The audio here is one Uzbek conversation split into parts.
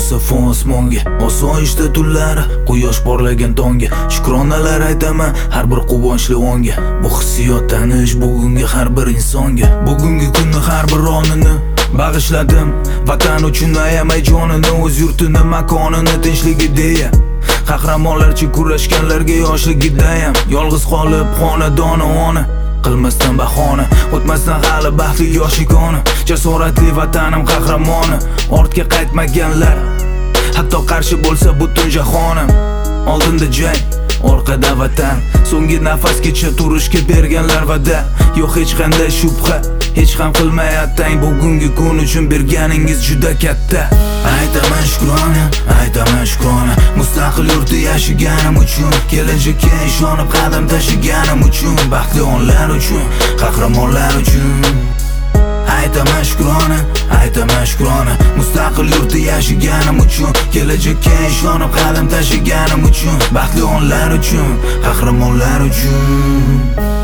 musaffo osmonga, osoyishta tunlari quyosh porlagan tongga shukronalar aytaman har bir quvonchli onga. Bu hissiyot tanish bugungi har bir insonga. Bugungi kunni har bir onini bag'ishladim vatan uchun, ayamay jonini, o'z yurtini, makonini, tinchligida. Qahramonlarcha kurashganlarga yoshligidayam yolg'iz qolib xonadoni ona qilmasdan bahona, o'tmasdan hali baxtli yoshigona. Jasoratli vatanim qahramoni, ortga qaytmaganlar, hatto qarshi bo'lsa butun jahonim. Oldinda jang, orqada vatan, so'nggi nafasgacha turishga berganlar va'da. Yo'q hech qanday shubha, hech ham qilmay attang, bugungi kun uchun berganingiz juda katta. Aytaman shukrona, aytaman shukrona, mustaqil yurtda yashaganim uchun, kelajakka ishonib qadam tashlaganim uchun, baxtli onlar uchun, qahramonlar uchun. Aytaman shukrona, aytaman shukrona, mustaqil yurtda yashaganim uchun, kelajakka ishonib qadam tashlaganim uchun, baxtli onlar uchun, qahramonlar uchun.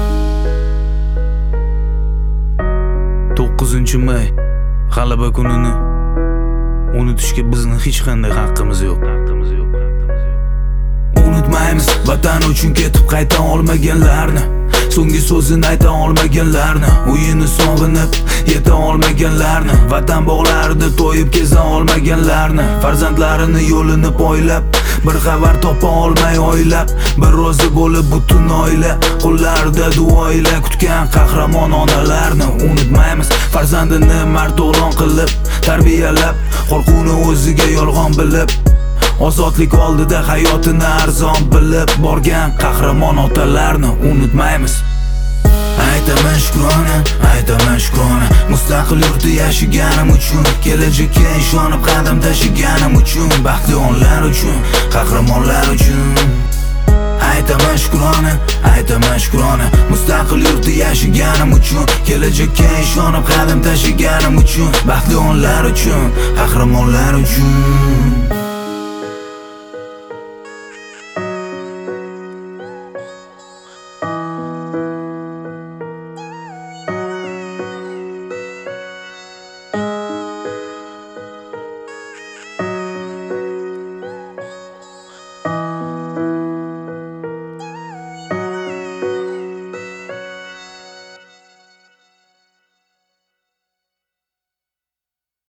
9-may g'alaba kunini unutishga bizni hech qanday haqqimiz yo'q. Unutmaymiz vatan uchun ketib qayta olmaganlarni, so'nggi so'zini ayta olmaganlarni, uyini sog'inib yeta olmaganlarni, vatan bog'larida to'yib keza olmaganlarni, farzandlarini yo'lini poylab bir xabar topa olmay oylab, bir rozi bo'lib butun oila qo'llarida duo ila kutgan qahramon onalarni. Unutmaymiz farzandini marto'g'lon qilib tarbiyalab, qo'rquvni o'ziga yolg'on bilib, ozodlik oldida hayotini arzon bilib borgan qahramon otalarni. Unutmaymiz. Aytaman shukrona, aytaman shukrona, mustaqil yurtda yashaganim uchun, kelajakka ishonib qadam tashlaganim uchun, baxtli onlar uchun, qahramonlar uchun. Aytaman shukrona, aytaman shukrona, mustaqil yurtda yashaganim uchun, kelajakka ishonib qadam tashlaganim uchun, baxtli onlar uchun, qahramonlar uchun.